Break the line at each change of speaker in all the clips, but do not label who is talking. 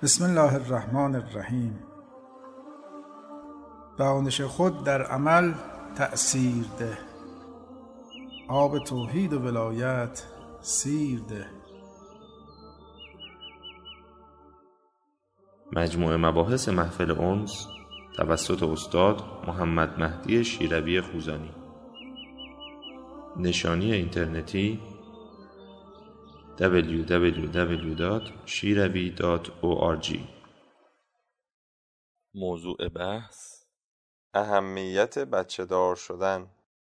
بسم الله الرحمن الرحیم. دانش خود در عمل تأثیر ده، آب توحید و ولایت سیر ده.
مجموعه مباحث محفل انس توسط استاد محمد مهدی شیروی خوزانی. نشانی اینترنتی www.shiravi.org.
موضوع بحث: اهمیت بچه دار شدن.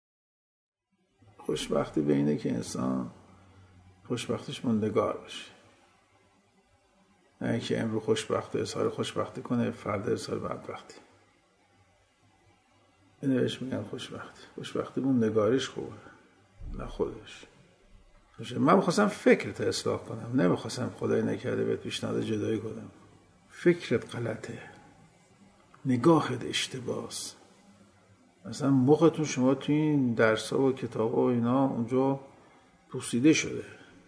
خوشبختی به اینه که انسان خوشبختیش موندگار باشه، نه اینکه امروز خوشبخت اظهار خوشبختی کنه فردا اظهار بدبختی. اینو بهش میگن خوشبختی موندگاریش خوبه، نه خودش. من میخواستم فکرت اصلاح کنم، نمیخواستم خدای نکرده بهت پیشنهاد جدایی کنم. فکرت غلطه، نگاهت اشتباهه. مثلا مختون شما توی این درس‌ها و کتاب‌ها و اینا اونجا پوسیده شده،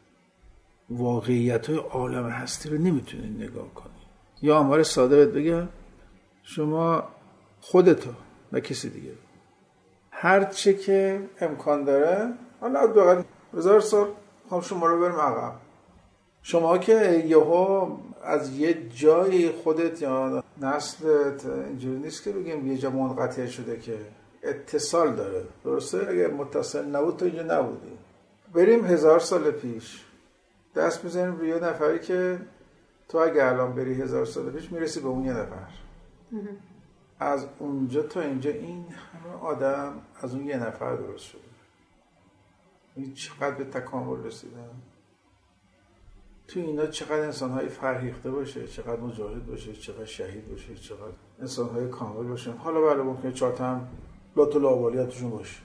واقعیت‌های عالم هستی رو نمیتونید نگاه کنید. یا آمار ساده بهت بگم، شما خودتو نه کسی دیگه هر چه که امکان داره، حالا واقعا 1000 سال خب شما رو بریم عقب. شما که یهو از یه جای خودت یا نسلت اینجوری نیست که بگیم یه جا منقطع شده، که اتصال داره، درسته؟ اگه متصل نبود تو اینجا نبودی. بریم 1000 سال پیش، دست میزنیم روی یه نفری که تو اگه الان بری 1000 سال پیش میرسی به اون یه نفر. از اونجا تا اینجا این همه آدم از اون یه نفر درست شده. این چقدر به تکامل رسیدن. تو اینا چقدر انسان‌های فرهیخته باشه، چقدر مجاهد باشه، چقدر شهید باشه، چقدر انسان‌های کامل باشه. حالا بله ممکنه 4 تا هم لات و لاوالیاتشون باشه،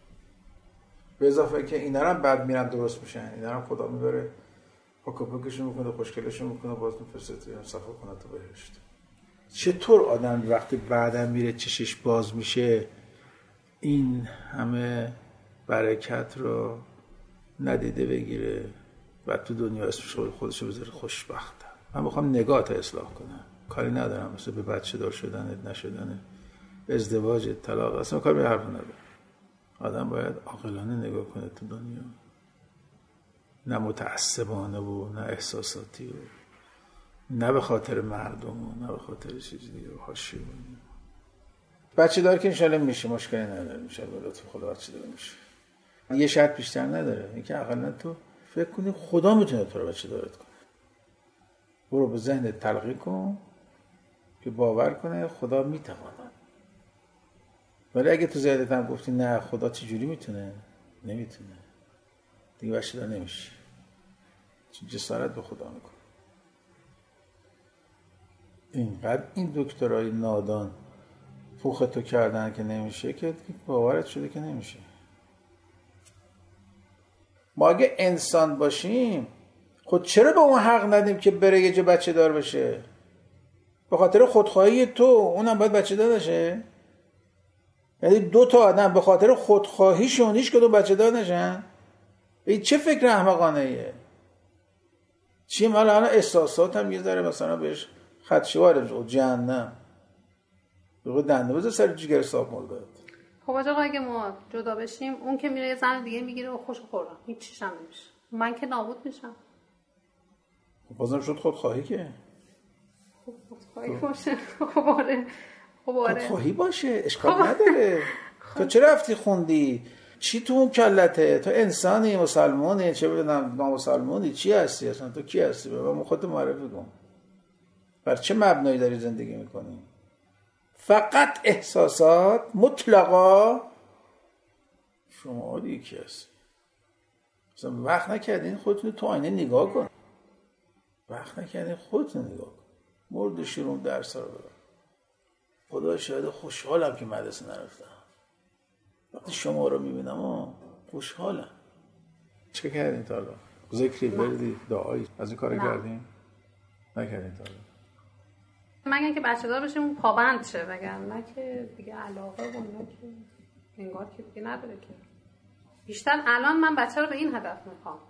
به اضافه که اینا هم بعد میرن درست میشن، اینا هم خدا میبره پاکشون میکنه، خوشگلشون میکنه، باز میفرسته صفا کنه تو بهشت. چطور آدم وقتی بعدم میره چشش باز میشه این همه برکت رو ندیده بگیره و تو دنیا اسمش خودشو بذاره خوشبختم؟ من میخوام نگاهت اصلاح کنم، کاری ندارم مثلا به بچه دار شدنت نشدنت، ازدواجت، طلاق، اصلا کاری به حرف ندارم. آدم باید عاقلانه نگاه کنه تو دنیا، نه متعصبانه و نه احساساتی و نه به خاطر مردم و نه به خاطر چیزی دیگه حاشیه. بچه دار که انشالله میشه، مشکلی نداره، انشالله لطف خدا بچه دار میشه. یه شرط بیشتر نداره، اینکه عقلا تو فکر کنی خدا میتونه تو رو بچه دارت کنه. برو به ذهنت تلقی کن که باور کنه خدا میتواند. ولی اگه تو ذهنت هم گفتی نه خدا چجوری میتونه، نمیتونه، دیگه بچه دار نمیشه. چون جسارت به خدا میکنه. اینقدر این دکترای نادان پوختو کردن که نمیشه که باورت شده که نمیشه. ما اگه انسان باشیم خود چرا به اون حق ندیم که بره یه جا بچه دار بشه؟ به خاطر خودخواهی تو اونم باید بچه دار بشه؟ یعنی 2 تا آدم به خاطر خودخواهیشون هیچ کدوم بچه دار نشن؟ این چه فکر احمقانه ایه؟ چی مالا الان احساسات هم یه ذره مثلا بهش خدشه‌واره جهنم. بگو دنده بذار سر جگر صاحب مولدات.
خب آقا اگه ما جدا بشیم اون که میره یه زن دیگه میگیره و خوش خوردم هیچ چیزی هم نمیشه، من که نابود میشم.
خب بازم شد خودخواهی که
خودخواهی باشه. خب آره
خودخواهی باشه، اشکال نداره. تو چرا رفتی خوندی؟ چی تو اون کلته؟ تو انسانی، مسلمانی، چه بدونم نامسلمانی، چی هستی اصلا؟ تو کی هستی؟ به من خودت معرفی کن. بر چه مبنایی داری زندگی میکنی؟ فقط احساسات مطلقا؟ شما دیگه کی هستی؟ مثلا وقت نکردین خودتون تو آینه نگاه کن. وقت نکردین خودتون نگاه کن. مرد شیرون درس رو برم. خدا شاید خوشحالم که مدرسه نرفتم. وقتی شما رو میبینم خوشحالم. چه کردین تا حالا؟ ذکری بردی، دعایی از این کار کردین؟ نکردین تا حالا؟
مگه که بچه دار بشیم پابند شه، وگرنه که دیگه علاقه و اینا که انگار که دیگه نداره. که بیشتر الان من بچه رو به این هدف میخوام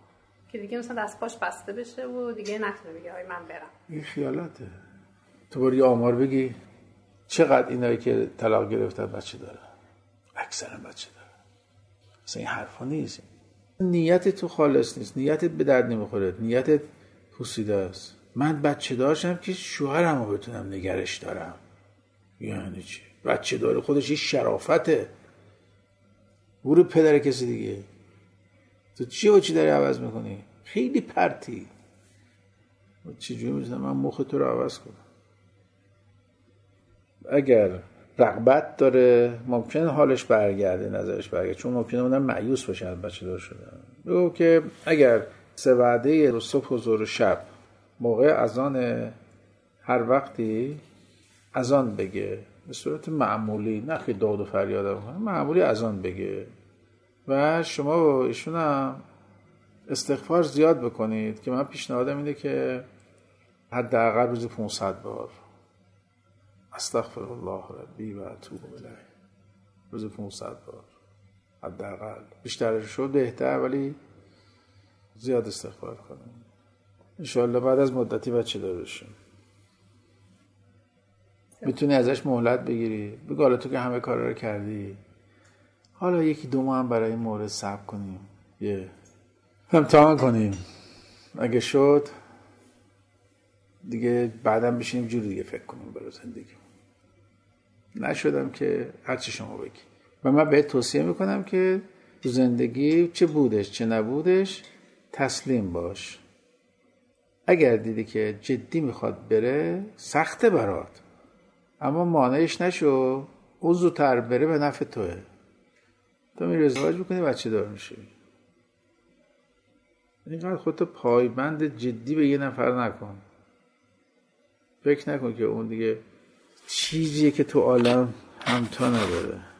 که دیگه مثلا دست پاش بسته بشه و دیگه نتونه بگه آی من برم.
این خیالاته. تو بری آمار بگی چقدر اینایی که طلاق گرفتن بچه داره؟ اکثرا بچه داره. اصلا این حرفا نیست. نیت تو خالص نیست، نیتت به درد نمیخوره، نیتت پوسیده است. من بچه دارشم که شوهرم رو بتونم نگرش دارم. یعنی چی؟ بچه داره خودش یه شرافته. برو پدر کسی دیگه. تو چی و چی داری عوض میکنی؟ خیلی پرتی. چجوری میتونم من مخ تو رو عوض کنم؟ اگر رغبت داره ممکنه حالش برگرده، نظرش برگرده، چون ممکنه اونم مایوس باشه از بچه دار شدن. بگو که اگر 3 وعده صبح و ظهر و شب موقع اذان هر وقتی اذان بگه به صورت معمولی، نه خیلی داد و فریاد کنه، معمولی اذان بگه و شما با ایشون هم استغفار زیاد بکنید که من پیشنهادم اینه که حداقل روزی 500 بار استغفر الله ربی و اتوب الیه، روزی 500 بار حداقل. بیشترش شد بهتر، ولی زیاد استغفار کنید. انشاءالله بعد از مدتی بچه دار بشیم میتونی ازش مهلت بگیری، بگو حالا تو که همه کارا رو کردی، حالا 1-2 ماه هم برای این مورد صبر کنیم، یه امتحان کنیم، اگه شد دیگه بعدم بشینیم جوری دیگه فکر کنیم برای زندگی. نشدم که هرچی شما بگی. و من بهت توصیه میکنم که تو زندگی چه بودش چه نبودش تسلیم باش. اگر دیدی که جدی میخواد بره، سخته برات، اما مانعش نشو، او زودتر بره به نفع توه. تو میری ازدواج بکنی بچه دار میشی. اینقدر خودتو پایبند جدی به یه نفر نکن. فکر نکن که اون دیگه چیزیه که تو عالم همتا نداره.